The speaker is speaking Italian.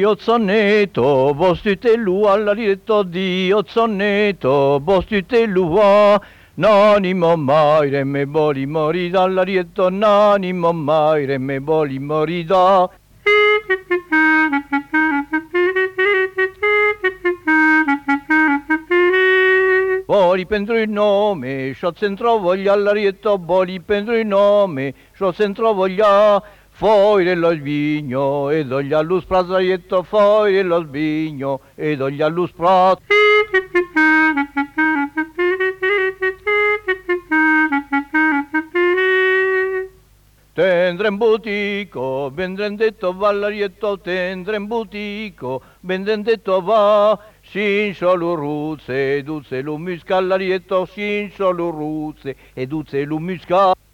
Dio zonneto, vostite lu alla rietto, Dio zonneto, vostite lu a. Nanimo mai me boli morida alla rietto, nanimo mai me boli morida. Boli pentru il nome, sciò centro voglia all'arietto, boli pentru il nome, sciò centro voglia. Fuori lo vigno e dogli all'us prazaietto, fuori lo vigno e dogli all'us praz. Tendre in butico, vendendetto vallarietto, tendre in butico, vendendetto va. Sinso l'uruzze, duzze l'umusca all'arietto, sinso l'uruzze e duzze l'umusca.